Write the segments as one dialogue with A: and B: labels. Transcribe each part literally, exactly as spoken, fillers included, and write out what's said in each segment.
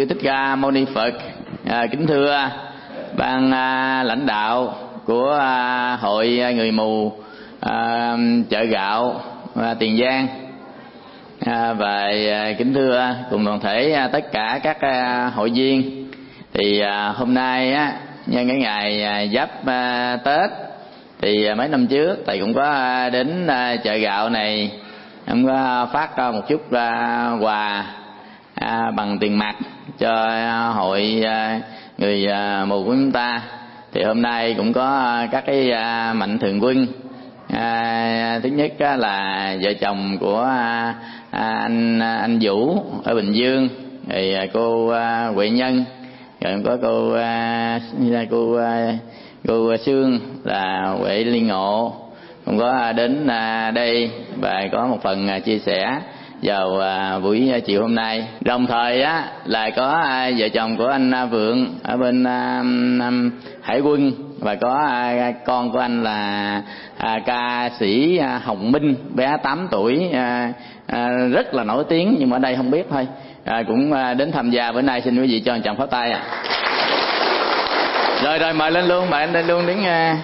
A: Sư Thích Ca Mâu Ni Phật. À, kính thưa ban à, lãnh đạo của à, hội người mù à, chợ gạo à, Tiền Giang, à, và à, kính thưa cùng toàn thể à, tất cả các à, hội viên. Thì à, hôm nay á, nhân cái ngày à, Giáp à, Tết, thì à, mấy năm trước thầy cũng có à, đến à, chợ gạo này, em có phát à, một chút à, quà à, bằng tiền mặt cho à, hội à, người à, mù của chúng ta. Thì hôm nay cũng có à, các cái à, mạnh thường quân. À, thứ nhất á, là vợ chồng của à, à, anh anh Vũ ở Bình Dương, rồi à, cô à, Huệ Nhân, rồi có cô à, cô à, cô Sương là Huệ Liên Ngộ cũng có đến à, đây và có một phần à, chia sẻ vào à, buổi chiều hôm nay. Đồng thời á là có à, vợ chồng của anh à, Vượng ở bên à, à, Hải Quân, và có à, con của anh là à, ca sĩ à, Hồng Minh, bé tám tuổi, à, à, rất là nổi tiếng nhưng mà ở đây không biết thôi, à, cũng à, đến tham gia bữa nay. Xin quý vị cho chồng pháo tay. À. Rồi rồi mời lên luôn, mời anh lên luôn đến. À...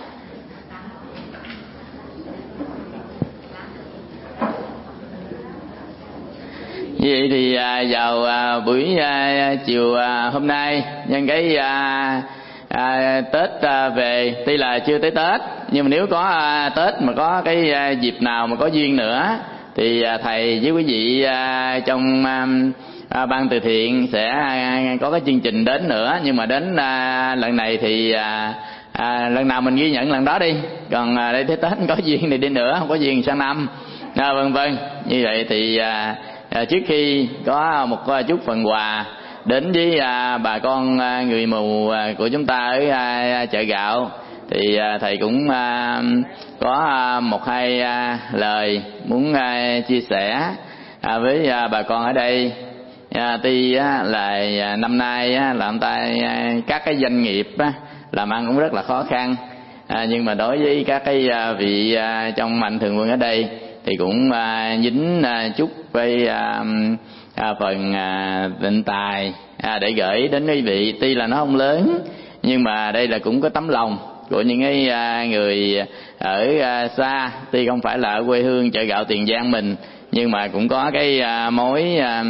A: Như vậy thì à, vào à, buổi à, chiều à, hôm nay, nhân cái à, à, Tết à, về, tuy là chưa tới Tết nhưng mà nếu có à, Tết mà có cái à, dịp nào mà có duyên nữa thì à, thầy với quý vị à, trong à, à, ban từ thiện sẽ à, có cái chương trình đến nữa. Nhưng mà đến à, lần này thì à, à, lần nào mình ghi nhận lần đó đi, còn à, đây tới Tết có duyên thì đi nữa, không có duyên sang năm, à, vân vân. Như vậy thì à, À, trước khi có một chút phần quà đến với à, bà con à, người mù à, của chúng ta ở à, chợ gạo, thì à, thầy cũng à, có à, một hai à, lời muốn à, chia sẻ à, với à, bà con ở đây. À, tuy á, là à, năm nay á, là ông ta à, các cái doanh nghiệp á, làm ăn cũng rất là khó khăn, à, nhưng mà đối với các cái à, vị à, trong mạnh thường quân ở đây thì cũng à, dính à, chút với à, à, phần à, tịnh tài à, để gửi đến quý vị. Tuy là nó không lớn nhưng mà đây là cũng có tấm lòng của những cái à, người ở à, xa, tuy không phải là ở quê hương chợ gạo Tiền Giang mình, nhưng mà cũng có cái à, mối à,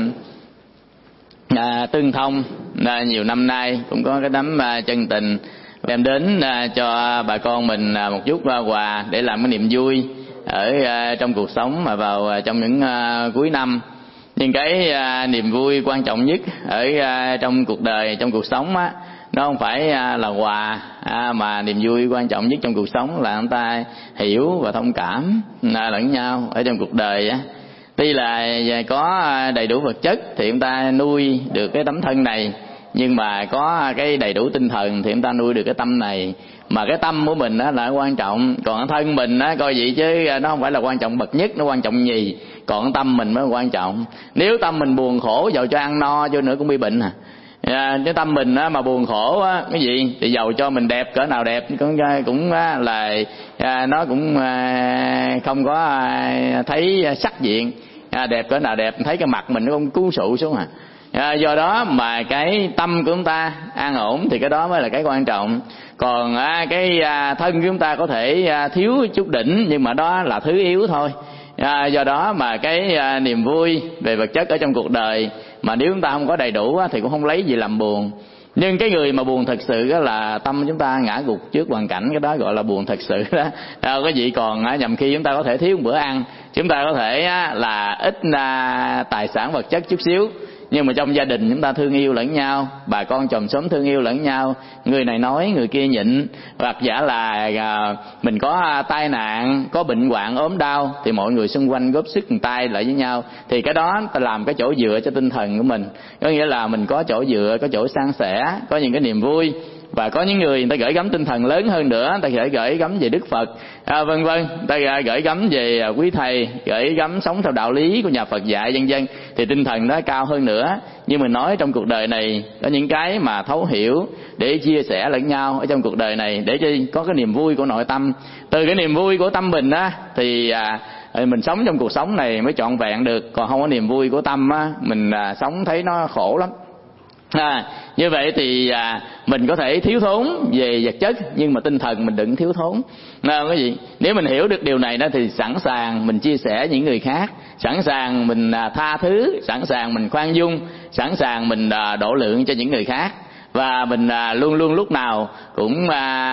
A: à, tương thông à, nhiều năm nay, cũng có cái tấm à, chân tình đem đến à, cho bà con mình à, một chút à, quà để làm cái niềm vui ở uh, trong cuộc sống mà vào uh, trong những uh, cuối năm. Nhưng cái uh, niềm vui quan trọng nhất ở uh, trong cuộc đời, trong cuộc sống á, nó không phải uh, là quà, uh, mà niềm vui quan trọng nhất trong cuộc sống là người ta hiểu và thông cảm uh, lẫn nhau ở trong cuộc đời á. Tuy là có đầy đủ vật chất thì chúng ta nuôi được cái tấm thân này, nhưng mà có cái đầy đủ tinh thần thì chúng ta nuôi được cái tâm này. Mà cái tâm của mình đó là quan trọng, còn cái thân mình đó coi vậy chứ nó không phải là quan trọng bậc nhất, nó quan trọng nhì, còn tâm mình mới quan trọng. Nếu tâm mình buồn khổ, dầu cho ăn no cho nữa cũng bị bệnh à. À, cái tâm mình á, mà buồn khổ á, cái gì thì dầu cho mình đẹp cỡ nào đẹp cũng cũng là à, nó cũng à, không có à, thấy sắc diện. À, đẹp cỡ nào đẹp, thấy cái mặt mình nó không cứu sụ xuống à. À, do đó mà cái tâm của chúng ta an ổn thì cái đó mới là cái quan trọng. Còn à, cái à, thân của chúng ta có thể à, thiếu chút đỉnh, nhưng mà đó là thứ yếu thôi. À, do đó mà cái à, niềm vui về vật chất ở trong cuộc đời mà nếu chúng ta không có đầy đủ á, thì cũng không lấy gì làm buồn. Nhưng cái người mà buồn thật sự đó là tâm chúng ta ngã gục trước hoàn cảnh, cái đó gọi là buồn thật sự đó. À, cái gì còn à, nhầm khi chúng ta có thể thiếu một bữa ăn, chúng ta có thể à, là ít à, tài sản vật chất chút xíu, nhưng mà trong gia đình chúng ta thương yêu lẫn nhau, bà con chòm xóm thương yêu lẫn nhau, người này nói người kia nhịn, hoặc giả là à, mình có tai nạn, có bệnh hoạn ốm đau thì mọi người xung quanh góp sức tay lại với nhau, thì cái đó ta làm cái chỗ dựa cho tinh thần của mình. Có nghĩa là mình có chỗ dựa, có chỗ san sẻ, có những cái niềm vui. Và có những người người ta gửi gắm tinh thần lớn hơn nữa, người ta sẽ gửi gắm về Đức Phật, à, vân vân, người ta gửi gắm về quý thầy, gửi gắm sống theo đạo lý của nhà Phật dạy vân vân, thì tinh thần nó cao hơn nữa. Nhưng mình nói trong cuộc đời này có những cái mà thấu hiểu để chia sẻ lẫn nhau ở trong cuộc đời này, để cho có cái niềm vui của nội tâm. Từ cái niềm vui của tâm mình á thì à, mình sống trong cuộc sống này mới trọn vẹn được. Còn không có niềm vui của tâm á, mình à, sống thấy nó khổ lắm. À, như vậy thì à, mình có thể thiếu thốn về vật chất, nhưng mà tinh thần mình đừng thiếu thốn. À, cái gì? Nếu mình hiểu được điều này đó thì sẵn sàng mình chia sẻ những người khác, sẵn sàng mình à, tha thứ, sẵn sàng mình khoan dung, sẵn sàng mình à, độ lượng cho những người khác. Và mình à, luôn luôn lúc nào cũng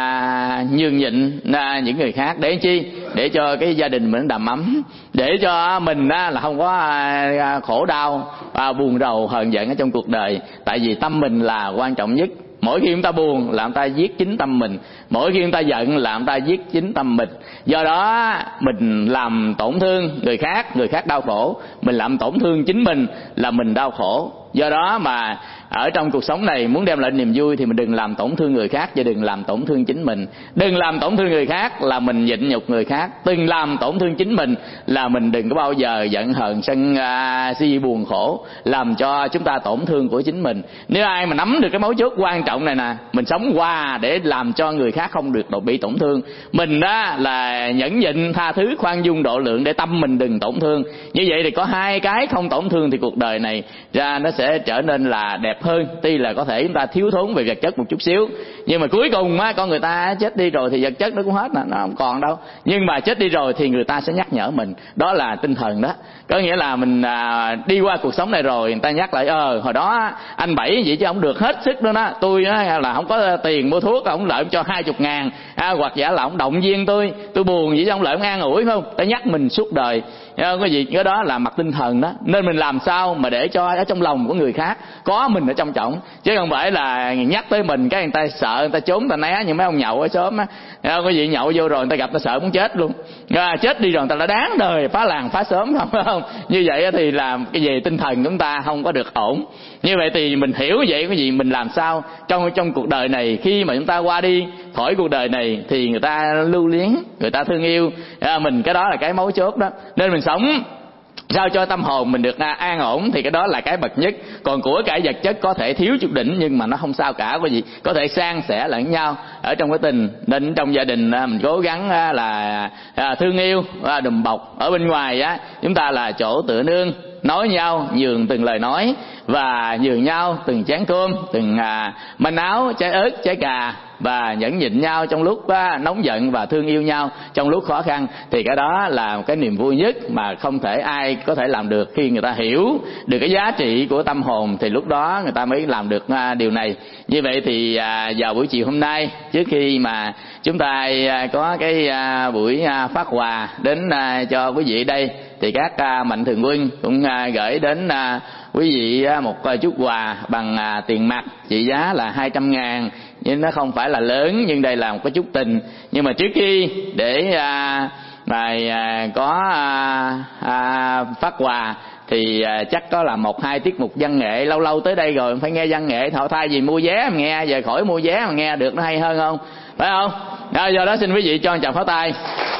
A: à, nhường nhịn à, những người khác. Để chi? Để cho cái gia đình mình đầm ấm, để cho mình à, là không có à, khổ đau, à, buồn rầu, hờn giận ở trong cuộc đời. Tại vì tâm mình là quan trọng nhất. Mỗi khi chúng ta buồn là chúng ta giết chính tâm mình, mỗi khi chúng ta giận là chúng ta giết chính tâm mình. Do đó mình làm tổn thương người khác, người khác đau khổ. Mình làm tổn thương chính mình là mình đau khổ. Do đó mà ở trong cuộc sống này muốn đem lại niềm vui thì mình đừng làm tổn thương người khác và đừng làm tổn thương chính mình. Đừng làm tổn thương người khác là mình nhịn nhục người khác. Đừng làm tổn thương chính mình là mình đừng có bao giờ giận hờn sân à, si buồn khổ, làm cho chúng ta tổn thương của chính mình. Nếu ai mà nắm được cái mấu chốt quan trọng này nè, mình sống qua để làm cho người khác không được bị tổn thương. Mình đó là nhẫn nhịn, tha thứ, khoan dung, độ lượng để tâm mình đừng tổn thương. Như vậy thì có hai cái không tổn thương thì cuộc đời này ra nó sẽ trở nên là đẹp hơn. Tuy là có thể chúng ta thiếu thốn về vật chất một chút xíu, nhưng mà cuối cùng á, con người ta chết đi rồi thì vật chất nó cũng hết, nó không còn đâu. Nhưng mà chết đi rồi thì người ta sẽ nhắc nhở mình, đó là tinh thần đó. Có nghĩa là mình à, đi qua cuộc sống này rồi, người ta nhắc lại ờ hồi đó anh Bảy vậy chứ không được hết sức nữa đó, tôi á, là không có tiền mua thuốc, ông lợi cho hai chục ngàn, à, hoặc giả là ông động viên tôi, tôi buồn vậy chứ ông lợi ông an ủi, không? Ta nhắc mình suốt đời. Cái gì cái đó là mặt tinh thần đó. Nên mình làm sao mà để cho ở trong lòng của người khác có mình ở trong trọng, chứ không phải là nhắc tới mình cái người ta sợ, người ta trốn, người ta né. Như mấy ông nhậu ở xóm á, có gì nhậu vô rồi người ta gặp ta sợ muốn chết luôn, à, chết đi rồi người ta đã đáng đời phá làng phá xóm, không phải không? Như vậy thì làm cái gì tinh thần chúng ta không có được ổn. Như vậy thì mình hiểu vậy, cái gì mình làm sao trong trong cuộc đời này, khi mà chúng ta qua đi khỏi cuộc đời này thì người ta lưu luyến, người ta thương yêu à, mình. Cái đó là cái mấu chốt đó. Nên mình sống sao cho tâm hồn mình được an ổn thì cái đó là cái bậc nhất. Còn của cải vật chất có thể thiếu chút đỉnh nhưng mà nó không sao cả, có gì có thể san sẻ lẫn nhau ở trong cái tình. Nên trong gia đình mình cố gắng là thương yêu, đùm bọc. Ở bên ngoài á, chúng ta là chỗ tựa nương, nói nhau nhường từng lời nói và nhường nhau từng chén cơm, từng à, manh áo, trái ớt, trái cà, và nhẫn nhịn nhau trong lúc à, nóng giận và thương yêu nhau trong lúc khó khăn. Thì cái đó là một cái niềm vui nhất mà không thể ai có thể làm được. Khi người ta hiểu được cái giá trị của tâm hồn thì lúc đó người ta mới làm được à, điều này. Như vậy thì à, vào buổi chiều hôm nay, trước khi mà chúng ta à, có cái à, buổi à, phát quà đến à, cho quý vị đây, thì các à, mạnh thường quân cũng à, gửi đến à, quý vị à, một à, chút quà bằng à, tiền mặt trị giá là hai trăm ngàn. Nhưng nó không phải là lớn, nhưng đây là một cái chút tình. Nhưng mà trước khi để à, mà à, có à, à, phát quà thì à, chắc có là một hai tiết mục văn nghệ. Lâu lâu tới đây rồi phải nghe văn nghệ, thọ thay vì mua vé mà nghe, giờ khỏi mua vé mà nghe được nó hay hơn không, phải không? À, do đó xin quý vị cho một tràng pháo tay.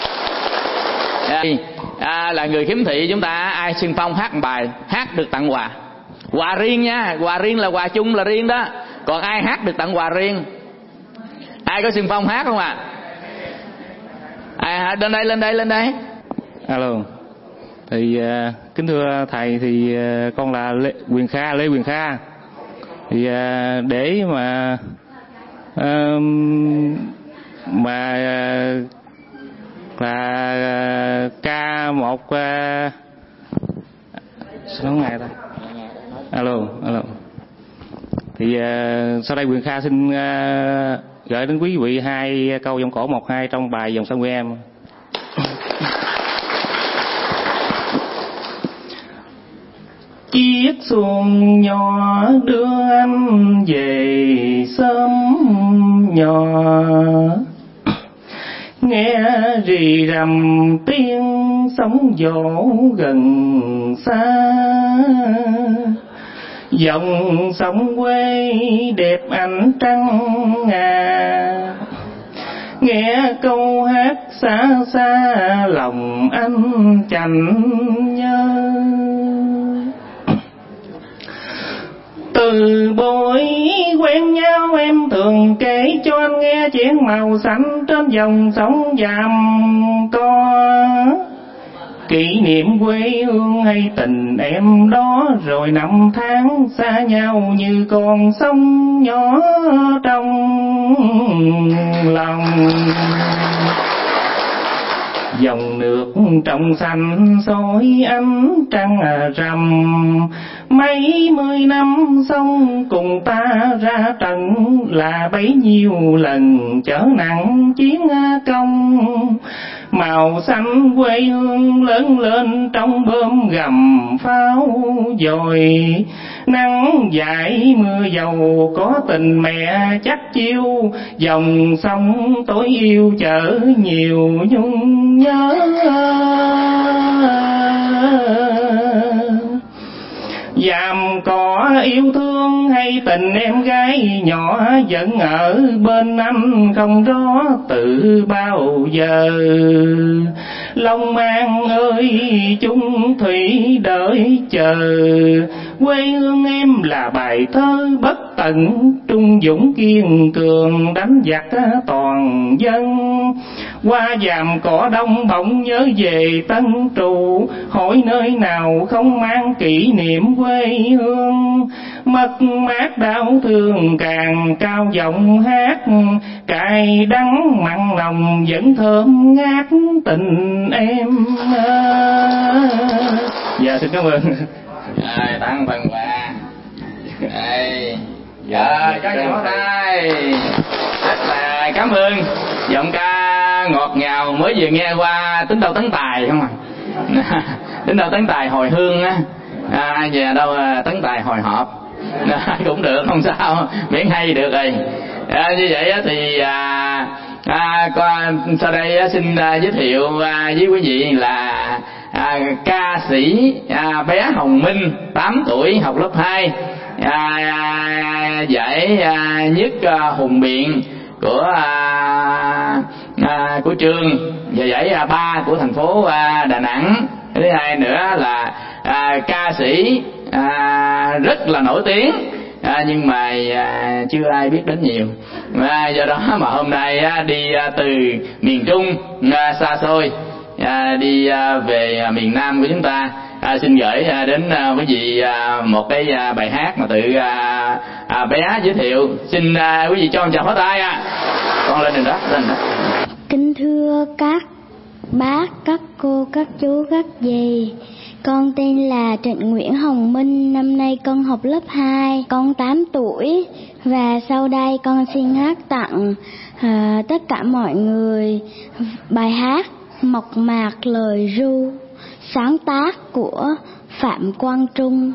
A: À, à, là người khiếm thị chúng ta ai xưng phong hát một bài, hát được tặng quà. Quà riêng nha, quà riêng là quà chung là riêng đó. Còn ai hát được tặng quà riêng? Ai có xưng phong hát không ạ? À? Ai lên đây lên đây lên đây.
B: Alo. Thì uh, kính thưa thầy, thì uh, con là Lê Quyền Kha, Lê Quyền Kha. Thì uh, để mà uh, mà uh, là uh, ca một uh, sao ngày ta? Alo, alo. Thì uh, sau đây Quyền Kha xin uh, gửi đến quý vị hai câu giọng cổ một hai trong bài Dòng Sông của em. Chiếc xuồng nhỏ đưa anh về sớm nhỏ, nghe rì rầm tiếng sóng vỗ gần xa. Dòng sông quê đẹp ánh trăng ngà, nghe câu hát xa xa lòng anh chạnh nhớ. Từ buổi quen nhau em thường kể cho anh nghe chuyện màu xanh trên dòng sông Vàm Co. kỷ niệm quê hương hay tình em đó, rồi năm tháng xa nhau như con sông nhỏ trong lòng. Dòng nước trong xanh soi ánh trăng rằm, mấy mươi năm sông cùng ta ra trận, là bấy nhiêu lần chở nặng chiến công. Màu xanh quê hương lớn lên trong bơm gầm pháo dồi, nắng dãi mưa dầu có tình mẹ chắc chiêu, dòng sông tối yêu chở nhiều nhung nhớ. Dàm có yêu thương hay tình em gái nhỏ, vẫn ở bên anh không rõ từ bao giờ. Long An ơi chung thủy đợi chờ, quê hương em là bài thơ bất tận, trung dũng kiên cường đánh giặc toàn dân. Qua Dàm Cỏ Đông bỗng nhớ về Tân Trụ, hỏi nơi nào không mang kỷ niệm quê hương. Mất mát đau thương càng cao giọng hát, cay đắng mặn nồng vẫn thơm ngát tình em. Dạ xin cảm ơn.
A: Rồi tặng phần quà. Đây. Dạ các nhỏ đây. Rất là cảm ơn giọng ca ngọt ngào mới vừa nghe qua Tính Đâu Tấn Tài không à. Tính Đâu Tấn Tài hồi hương á. À, về đâu Tấn Tài hồi hộp. À, cũng được không sao, miễn hay được rồi. À, như vậy thì à, à, con, sau đây xin à, giới thiệu à, với quý vị là à, ca sĩ à, bé Hồng Minh, tám tuổi, học lớp hai, à, à, giải à, nhất à, hùng biện của à, à, của trường và giải à, ba của thành phố à, Đà Nẵng. Thứ hai nữa là à, ca sĩ à, rất là nổi tiếng, à, nhưng mà à, chưa ai biết đến nhiều, à, do đó mà hôm nay à, đi à, từ miền Trung à, xa xôi à, đi à, về à, miền Nam của chúng ta, à, xin gửi à, đến à, quý vị à, một cái à, bài hát mà tự à, à, bé giới thiệu. Xin à, quý vị cho một tràng pháo tay. À. Con lên đừng đó, lên đó.
C: Kính thưa các bác, các cô, các chú, các dì, con tên là Trịnh Nguyễn Hồng Minh, năm nay con học lớp hai, con tám tuổi. Và sau đây con xin hát tặng à, tất cả mọi người bài hát Mộc Mạc Lời Ru, sáng tác của Phạm Quang Trung.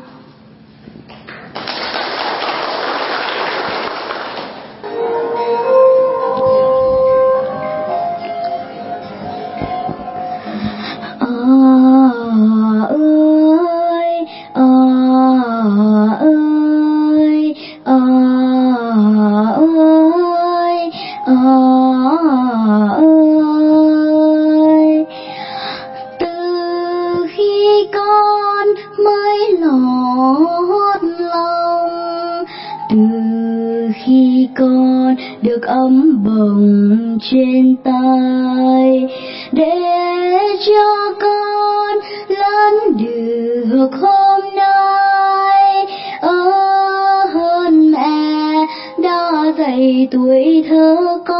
C: Ấm bồng trên tay để cho con lớn được hôm nay, ơ hơn mẹ đã dạy tuổi thơ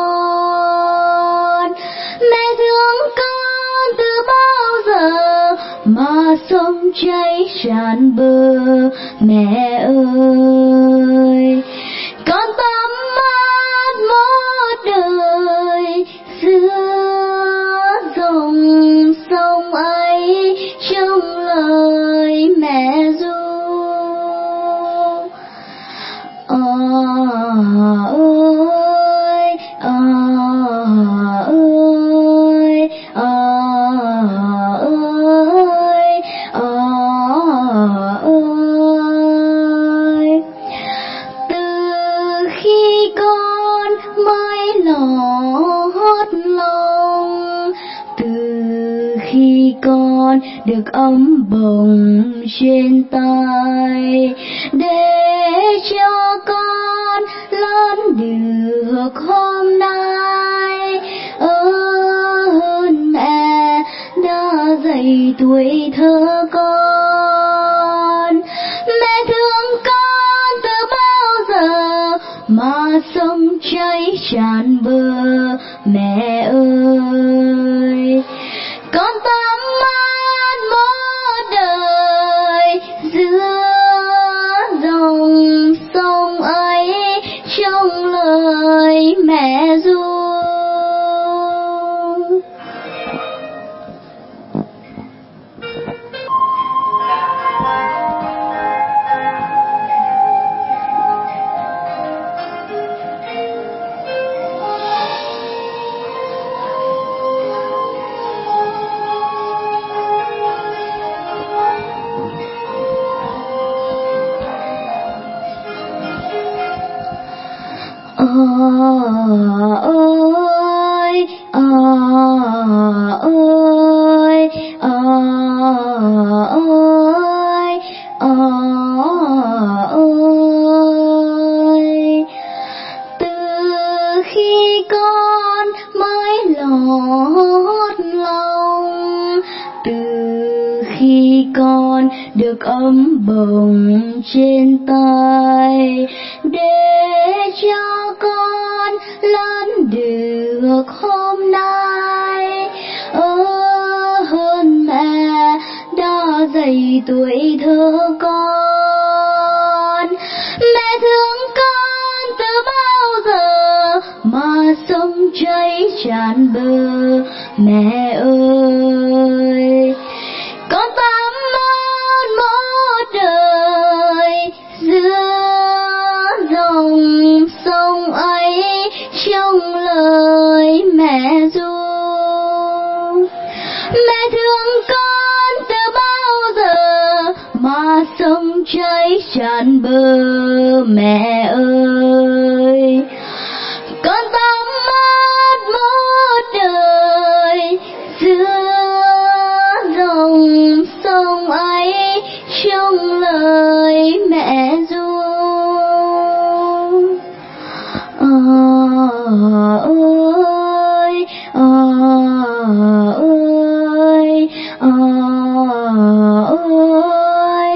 C: con. Mẹ thương con từ bao giờ mà sông cháy tràn bờ. Mẹ ơi, con tắm một đời xưa dòng sông ấy trong lời mẹ ru. À ơi, à ơi, à ơi, à ơi. Từ khi con mới lót lòng, từ khi con được ấm bồng trên tay, để cho con lớn được hôm nay, ơn mẹ đã dạy dày tuổi thơ con. Mẹ thương con từ bao giờ mà sông cháy tràn bờ. Mẹ ơi, con tắm mát một đời giữa dòng sông ấy, trong lời mẹ ru. Ôi ôi ôi ôi, từ khi con mới lót lòng, từ khi con được ấm bồng trên tay, để cho con lớn được hôm nay. Ơ hơn mẹ đã dày tuổi thơ con. Mẹ thương con từ bao giờ mà sông cháy tràn bờ. Mẹ ơi, con tắm mát một đời giữa dòng sông ấy, trong lời mẹ ru. Mẹ thương con từ bao giờ mà sông cháy tràn bờ. Mẹ ơi, con tắm mát một đời giữa dòng sông ấy, trong lời mẹ ru. Ôi ôi ôi ôi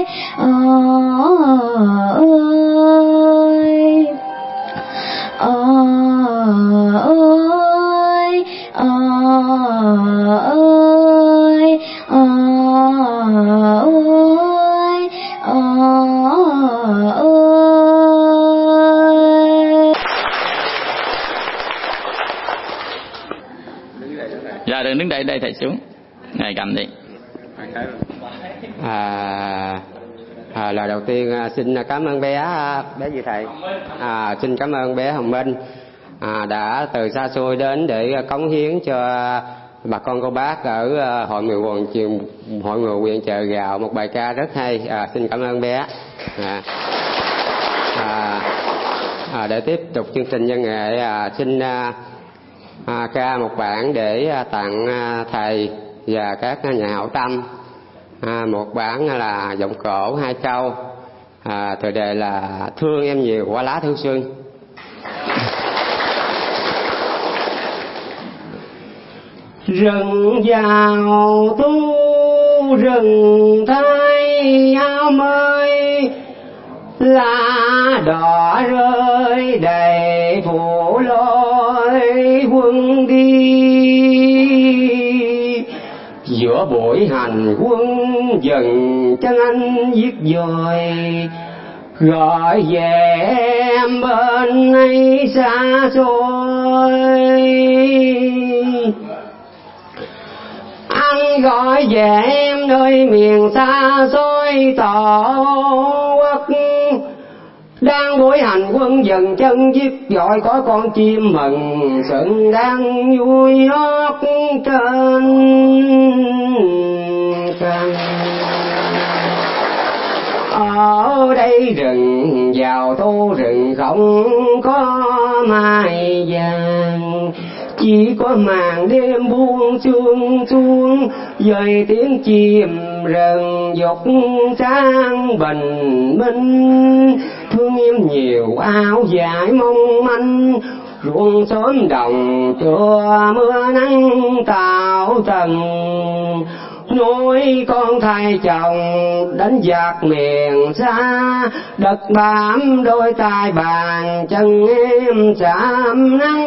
A: Dạ đừng đứng đây, đây thầy xuống. Ngài cầm đi.
D: À, à, lời đầu tiên à, xin cảm ơn bé bé gì thầy. À, xin cảm ơn bé Hồng Minh à, đã từ xa xôi đến để cống hiến cho bà con cô bác ở hội người quần trường hội người huyện Chợ Gạo một bài ca rất hay. À, xin cảm ơn bé. À, à, à, để tiếp tục chương trình văn nghệ, à, xin à, à, ca một bản để à, tặng à, thầy và các nhà hảo tâm. À, một bản là giọng cổ hai câu, à, tựa đề là thương em nhiều qua lá thư xuân. Rừng vào thu rừng thay áo mới, lá đỏ rơi đầy phủ lối quân đi. Giữa buổi hành quân dần chân anh viết dời, gọi về em bên ấy xa xôi. Anh gọi về em nơi miền xa xôi tổ quốc, đang buổi hành quân dần chân viết gọi có con chim mừng sừng đang vui hót trên cành. Ở đây rừng vào thu rừng không có mai vàng, chỉ có màn đêm buông xuông xuống, dời tiếng chim rừng dục sáng bình minh. Thương em nhiều áo dài mong manh, ruộng xóm đồng trưa mưa nắng tạo tầng. nuôi con thay chồng đến giặc miền xa, đất bám đôi tay bàn chân em chạm nắng.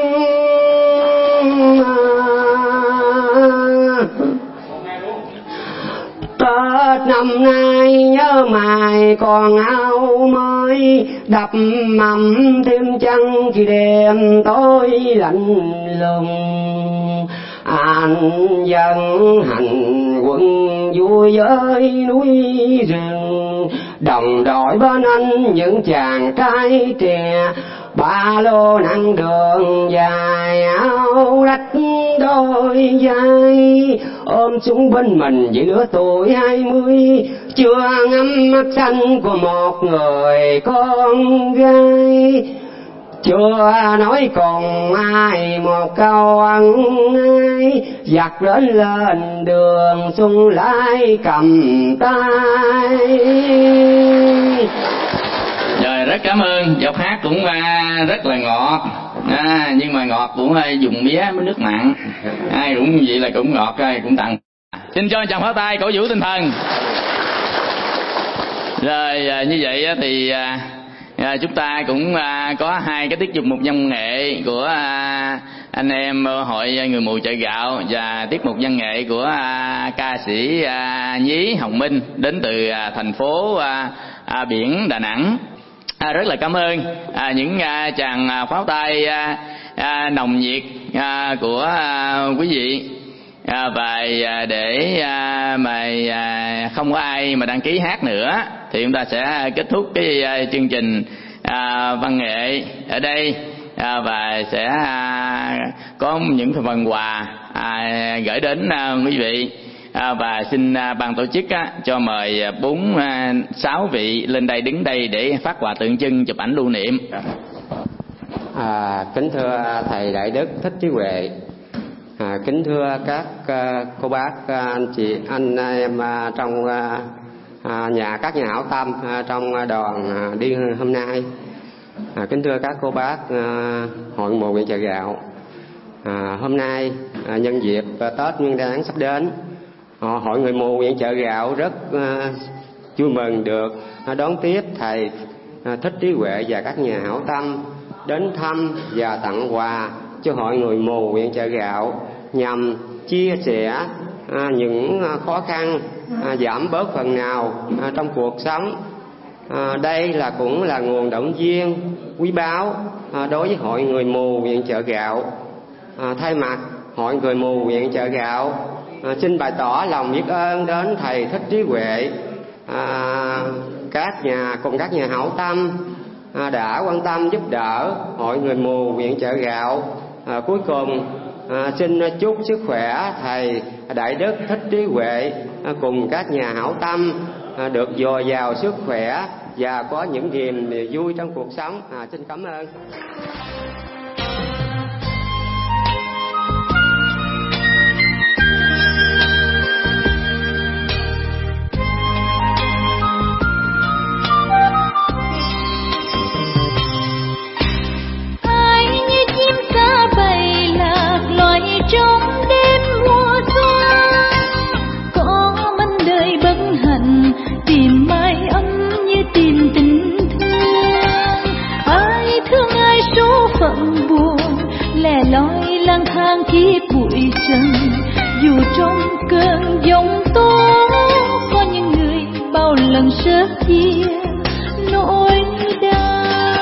D: Tết năm nay nhớ mài còn áo mới, đập mầm thêm chăng khi đêm tối lạnh lùng. Anh dân hành quân vui với núi rừng, đồng đội bên anh những chàng trai trẻ, ba lô nặng đường dài áo rách đôi vai, ôm súng bên mình với lứa tuổi hai mươi, chưa ngắm mắt xanh của một người con gái. Chưa nói còn ai một câu ân ái, giặc đến lên đường xuân lại cầm tay.
A: Rồi, rất cảm ơn. Giọng hát cũng à, rất là ngọt, à, nhưng mà ngọt cũng hơi dùng mía với nước mặn. Ai cũng vậy là cũng ngọt, ai cũng tặng. Xin cho chàng pháo tay cổ vũ tinh thần. Rồi à, như vậy thì à, à, chúng ta cũng à, có hai cái tiết mục một văn nghệ của à, anh em hội người mù chợ gạo, và tiết mục văn nghệ của à, ca sĩ à, Nhí Hồng Minh đến từ à, thành phố à, à, biển Đà Nẵng. À, rất là cảm ơn à, những à, chàng à, pháo tay à, à, nồng nhiệt à, của à, quý vị. À, và à, để à, mà à, không có ai mà đăng ký hát nữa thì chúng ta sẽ kết thúc cái à, chương trình à, văn nghệ ở đây, à, và sẽ à, có những phần quà à, gửi đến à, quý vị. À, và xin à, ban tổ chức á, cho mời bốn à, sáu vị lên đây đứng đây để phát quà tượng trưng, chụp ảnh lưu niệm.
D: À, kính thưa thầy Đại Đức Thích Trí Huệ, à, kính thưa các uh, cô bác, uh, anh chị, anh em uh, trong uh, nhà các nhà hảo tâm uh, trong đoàn uh, đi hôm nay. À, kính thưa các cô bác uh, hội mùa huyện chợ gạo. À, hôm nay uh, nhân dịp uh, Tết Nguyên Đán sắp đến, uh, hội người mù huyện chợ gạo rất uh, vui mừng được uh, đón tiếp thầy uh, Thích Trí Huệ và các nhà hảo tâm đến thăm và tặng quà cho hội người mù huyện chợ gạo, nhằm chia sẻ à, những à, khó khăn, à, giảm bớt phần nào à, trong cuộc sống. À, đây là cũng là nguồn động viên quý báu à, đối với hội người mù huyện chợ gạo. À, thay mặt hội người mù huyện chợ gạo, à, xin bày tỏ lòng biết ơn đến thầy Thích Trí Huệ, à, các nhà cùng các nhà hảo tâm à, đã quan tâm giúp đỡ hội người mù huyện chợ gạo. À, cuối cùng à, xin chúc sức khỏe thầy Đại Đức Thích Trí Huệ à, cùng các nhà hảo tâm à, được dồi dào sức khỏe và có những niềm vui trong cuộc sống. À, xin cảm ơn.
E: Trong đêm mùa xuân có manh đời bất hạnh, tìm mái ấm như tìm tình thương. Ai thương ai số phận buồn, lẻ loi lang thang kiếp bụi trần. Dù trong cơn giông tố có những người bao lần sớt chia nỗi đau,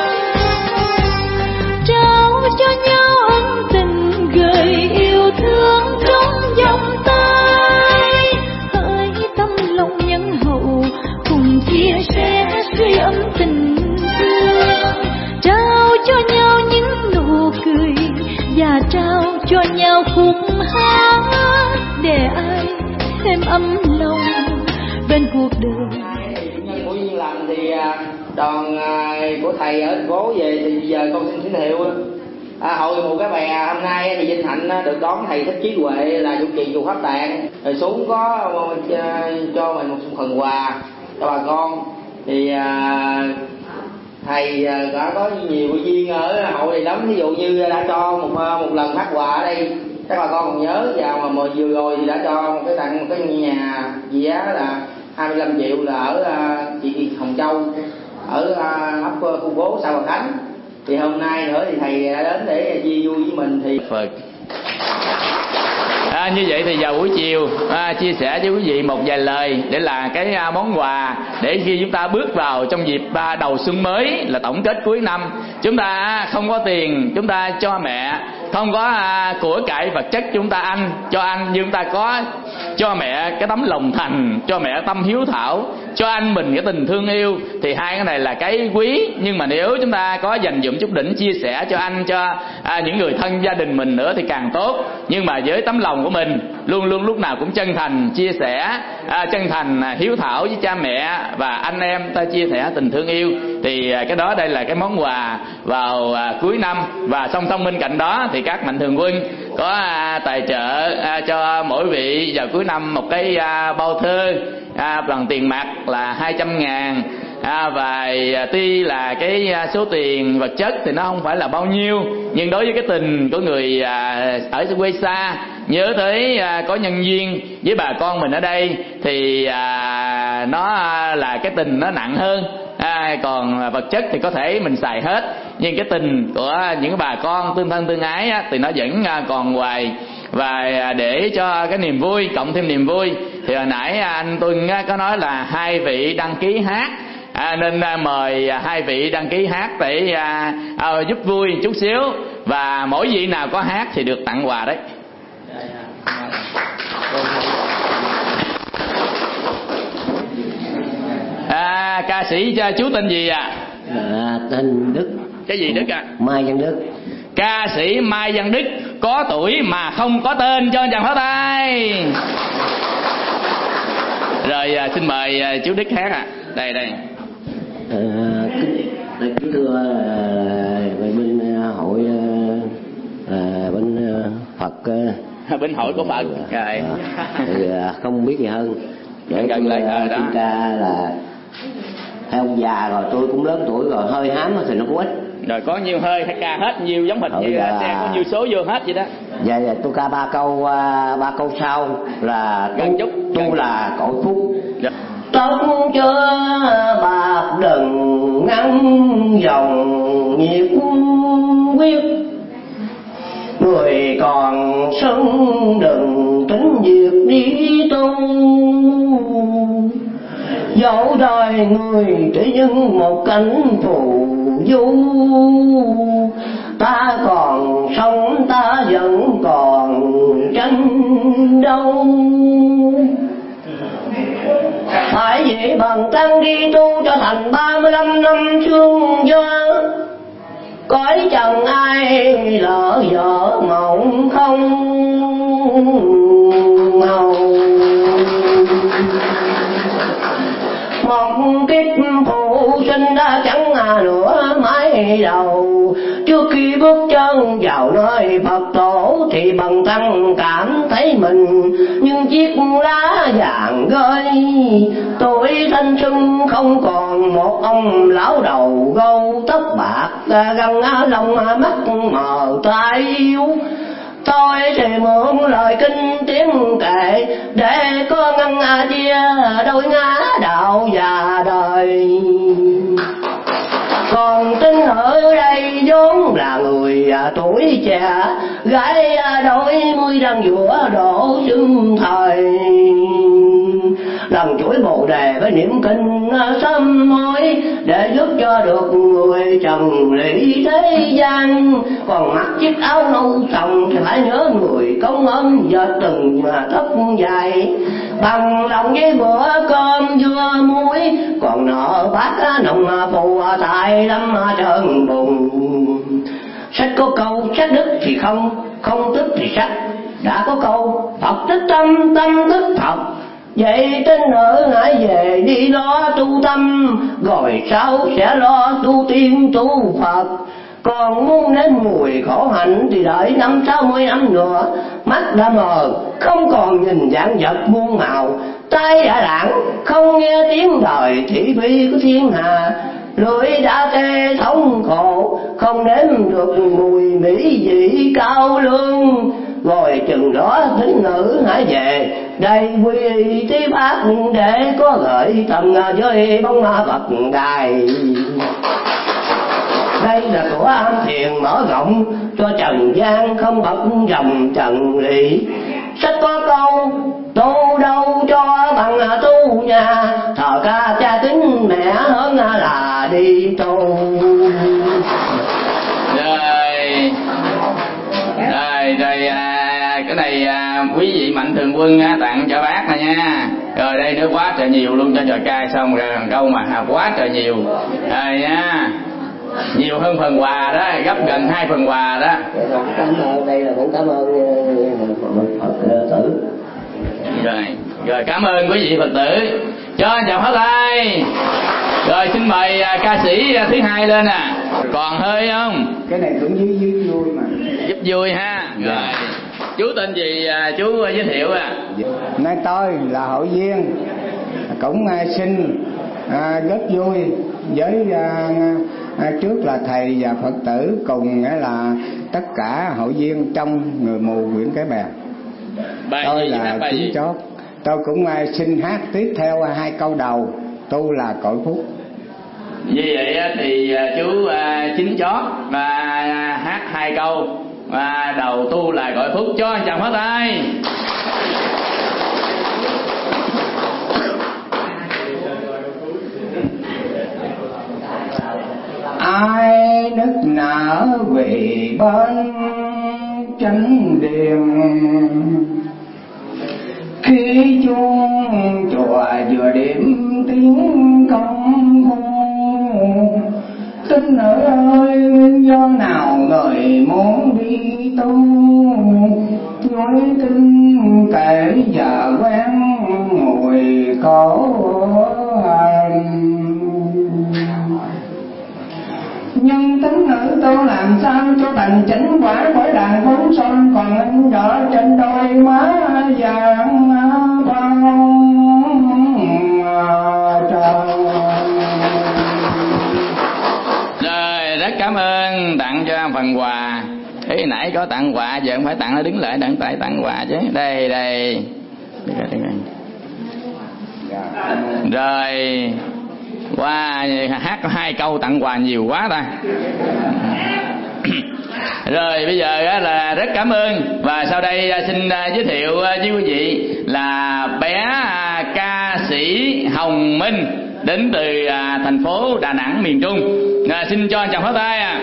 E: trao cho nhau ân tình gửi yêu thương trong vòng tay. Hỡi tâm lòng nhân hậu cùng chia sẻ suy ấm tình thương, trao cho nhau những nụ cười và trao cho nhau khúc hát để ai thêm ấm lòng bên cuộc đời.
F: Mỗi duyên lành thì đoàn của thầy ở thành phố về thì giờ con xin giới thiệu. À, hội người mù Cái Bè hôm nay thì vinh hạnh được đón thầy Thích Trí Huệ là chủ trì chùa Pháp Tạng, rồi xuống có cho mình một phần quà cho bà con. Thì à, thầy đã có nhiều duyên ở hội này lắm, ví dụ như đã cho một một lần phát quà ở đây Các bà con còn nhớ vào mà vừa rồi thì đã cho một cái tặng một cái nhà giá là hai mươi lăm triệu là ở uh, chị Hồng Châu ở uh, ấp khu phố Sa Bà Khánh. Thì hôm nay nữa thì thầy đã đến để chia vui với mình thì
A: Phật. À, như vậy thì vào buổi chiều à, chia sẻ với quý vị một vài lời để là cái à, món quà để khi chúng ta bước vào trong dịp à, đầu xuân mới là tổng kết cuối năm. Chúng ta không có tiền chúng ta cho mẹ, không có à, của cải vật chất chúng ta ăn cho anh, nhưng chúng ta có cho mẹ cái tấm lòng thành, cho mẹ tâm hiếu thảo, cho anh mình cái tình thương yêu. Thì hai cái này là cái quý, nhưng mà nếu chúng ta có dành dụm chút đỉnh chia sẻ cho anh, cho à, những người thân gia đình mình nữa thì càng tốt. Nhưng mà với tấm lòng của mình luôn luôn lúc nào cũng chân thành chia sẻ, à, chân thành à, hiếu thảo với cha mẹ và anh em ta chia sẻ tình thương yêu, thì à, cái đó đây là cái món quà vào à, cuối năm. Và song song bên cạnh đó thì các mạnh thường quân có à, tài trợ à, cho mỗi vị vào cuối năm một cái à, bao thơ à, bằng tiền mặt là hai trăm ngàn. À, và tuy là cái số tiền vật chất thì nó không phải là bao nhiêu, nhưng đối với cái tình của người à, ở quê xa nhớ tới à, có nhân duyên với bà con mình ở đây thì à, nó là cái tình nó nặng hơn. À, còn vật chất thì có thể mình xài hết, nhưng cái tình của những bà con tương thân tương ái á, thì nó vẫn à, còn hoài. Và để cho cái niềm vui cộng thêm niềm vui thì hồi nãy anh Tuân có nói là hai vị đăng ký hát. À, nên à, mời à, hai vị đăng ký hát để à, à, giúp vui chút xíu, và mỗi vị nào có hát thì được tặng quà đấy. À, ca sĩ cha chú tên gì à?
G: À, tên Đức.
A: Cái gì Đức à?
G: Mai Văn Đức.
A: Ca sĩ Mai Văn Đức có tuổi mà không có tên, cho anh chàng pháo tay. Rồi à, xin mời à, chú Đức hát à. Đây đây.
G: À, kính, kính thưa về bên hội à, bên Phật à,
A: bên hội của Phật rồi
G: à, thì không biết gì hơn để
A: gần lại uh,
G: kiểm tra là hai ông già rồi, tôi cũng lớn tuổi rồi, hơi hám thì nó cũng ít
A: rồi, có nhiêu hơi hay ca hết nhiều giống hệt như
G: là...
A: xe có nhiêu số vô hết vậy đó.
G: Dạ dạ tôi ca ba câu ba câu sau là
A: gần chút
G: tu là cội phúc.
A: Dạ.
G: Tóc chưa bạc đừng ngăn dòng nhiệt quyết, người còn sống đừng tính việc đi tu. Dẫu đời người chỉ nhưng một cảnh phù du, ta còn sống ta vẫn còn tranh đâu. Phải vậy bằng tăng đi tu cho thành ba mươi lăm năm sương gió, cõi chẳng ai lỡ vợ mộng không hầu. Một kiếp phụ sinh đã chẳng à nữa mái đầu, trước khi bước chân vào nơi Phật tổ thì bằng tăng cảm thấy mình nhưng chiếc lá vàng rơi. Tuổi thanh xuân không còn một ông lão đầu gâu tóc bạc, găng lông mắt mờ tai yếu. Tôi thì mượn lời kinh tiếng kệ để có ngăn chia đôi ngã đạo và đời. Còn tin ở đây vốn là người tuổi trẻ, gái đôi mươi đang vũa đổ xưng thời. Lần chuỗi bồ đề với niệm kinh sám hối để giúp cho được người trần lý thế gian. Còn mặc chiếc áo nâu sòng thì phải nhớ người công ơn giờ từng tóc dài. Bằng lòng với bữa cơm dưa muối, còn nợ bát nồng phù tại lâm trơn bùng. Sách có câu sách đức thì không, không tức thì sách. Đã có câu Phật tích tâm, tâm tức Phật. Vậy tin ở hãy về đi lo tu tâm, rồi sau sẽ lo tu tiên tu Phật. Còn muốn đến mùi khổ hạnh thì đợi năm sáu mươi năm nữa. Mắt đã mờ, không còn nhìn dạng vật muôn màu. Tai đã lãng, không nghe tiếng đời thị phi của thiên hà. Lưỡi đã tê thống khổ, không nếm được mùi mỹ vị cao lương. rồi chừng đó tín nữ hãy về đây quy y thí pháp để có gợi tâm với bóng Phật đài. Đây là của am thiền mở rộng cho trần gian không bậc dòng trần lì. Sách có câu tu đâu cho bằng tu nhà, thờ ca cha kính mẹ hơn là đi tu.
A: Rồi rồi rồi à, cái này à, quý vị mạnh thường quân à, tặng cho bác này nha. Rồi đây nữa quá trời nhiều luôn cho trò cai xong rồi thằng câu mà à, quá trời nhiều rồi nha, nhiều hơn phần quà đó, gấp gần hai phần quà đó.
G: Cảm ơn, đây là cũng cảm ơn Phật tử.
A: Rồi rồi cảm ơn quý vị Phật tử, cho chào hết tay. Rồi xin mời à, ca sĩ à, thứ hai lên à. Còn hơi không?
H: Cái này cũng vui vui vui mà.
A: Giúp vui ha. Rồi chú tên gì à, chú giới thiệu à?
H: Nay tôi là hội viên cũng à, xin à, rất vui với à, à, trước là thầy và Phật tử cùng nghĩa là tất cả hội viên trong người mù huyện Cái Bè.
A: Bài
H: Tôi
A: gì,
H: là
A: bài
H: chính
A: gì?
H: chót. Tôi cũng à, xin hát tiếp theo hai câu đầu. Tu là cội phúc.
A: Như vậy á, thì à, chú à, chính chót và à, hát hai câu và đầu tu là cội phúc, cho anh chàng hết tay.
H: Ai nức nở vì bên chánh điện, khi chuông chùa vừa điểm tiếng công phu, tín nữ ơi nguyên do nào người muốn đi tu, nói kinh kể và quen ngồi khổ nhưng tính nữ tu làm sao cho thành chánh quả khỏi đàn phóng sanh, còn anh vợ trên đôi má vàng bao trời.
A: Rồi rất cảm ơn, tặng cho phần quà. Thế nãy có tặng quà, giờ không phải tặng nó đứng lại, đặng tại tặng quà chứ. Đây đây. Rồi qua wow, hát có hai câu tặng quà nhiều quá ta. Rồi bây giờ là rất cảm ơn, và sau đây xin giới thiệu với quý vị là bé ca sĩ Hồng Minh đến từ thành phố Đà Nẵng miền Trung. À, xin cho anh chào pháo tay à.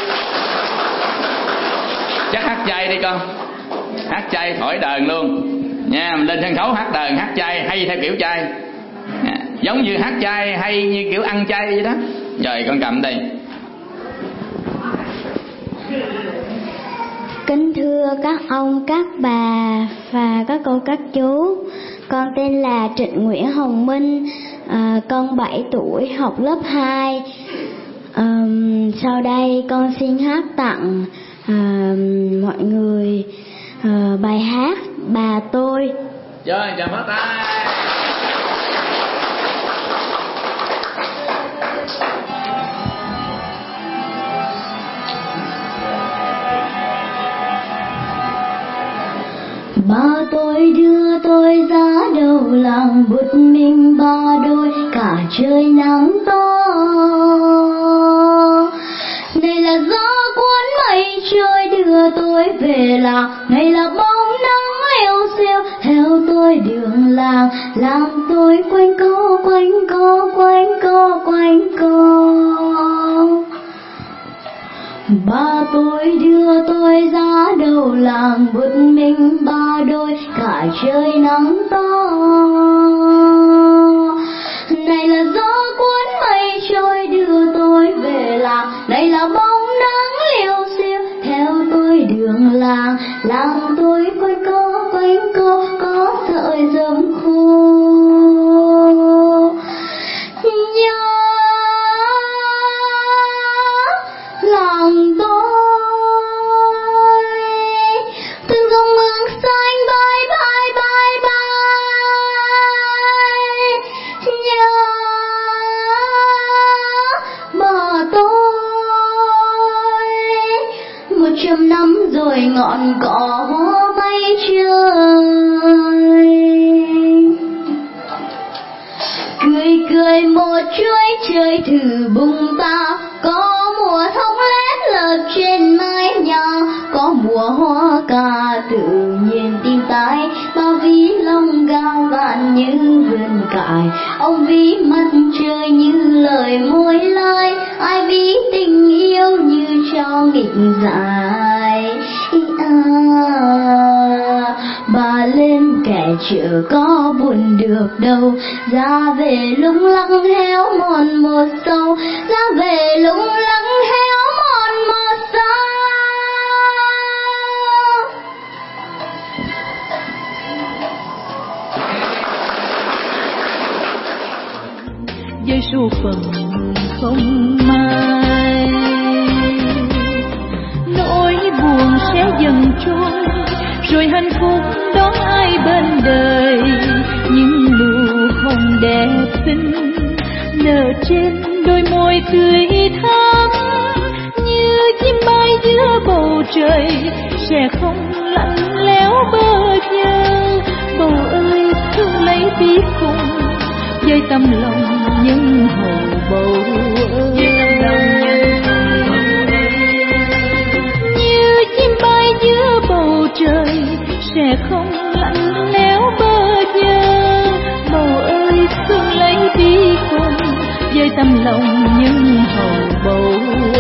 A: Chắc hát chay đi con, hát chay thổi đờn luôn nha, mình lên sân khấu hát đờn hát chay hay theo kiểu chay, à, giống như hát chay hay như kiểu ăn chay vậy đó. Rồi con cầm đây.
C: Kính thưa các ông, các bà và các cô, các chú, con tên là Trịnh Nguyễn Hồng Minh, à, con bảy tuổi, học lớp hai. À, sau đây con xin hát tặng à, mọi người à, bài hát Bà Tôi.
A: Rồi chào pháo tay.
E: Ba tôi đưa tôi ra đầu làng một mình ba đôi, cả trời nắng to. Này là gió cuốn mây trôi đưa tôi về làng, này là bóng nắng liêu xiêu theo tôi đường làng, làm tôi quanh co quanh co quanh co quanh co. Ba tôi đưa tôi ra đầu làng một mình ba đôi, cả trời nắng to. Này là gió cuốn mây trôi đưa tôi về làng, này là bóng nắng liêu xiêu theo tôi đường làng, làm tôi quanh co quanh co có sợi rơm khô. Nhớ lòng tôi từng dòng mương xanh bye bye bye bye. Nhớ bà tôi một trăm năm rồi ngọn cỏ
C: mây trời. Cười cười một chuỗi trời thử bùng ta, có mùa thông lét lợp trên mái nhà, có mùa hoa cà tự nhiên tìm tái, bao ví lòng gao vạn như vườn cải. Ông ví mặt trời như lời môi lai, ai ví tình yêu như cho nghịch dài. À, bà lên kẻ chợ có buồn được đâu, ra về lung lăng héo mòn một sâu, ra về lung lăng héo mòn một sâu.
E: Với số phận không mai, nỗi buồn sẽ dần trôi, rồi hạnh phúc đón ai bên đời. Những nụ hồng đẹp xinh nở trên đôi môi tươi thắm, như chim bay giữa bầu trời, sẽ không lạnh lẽo bơ vơ. Bầu ơi thương lấy biết cùng, với tâm lòng nhân hậu bầu ơi. Như chim bay giữa bầu trời, sẽ không lạnh lẽo bơ vơ. Bầu ơi thương lấy biết cùng, với tâm lòng nhân hậu bầu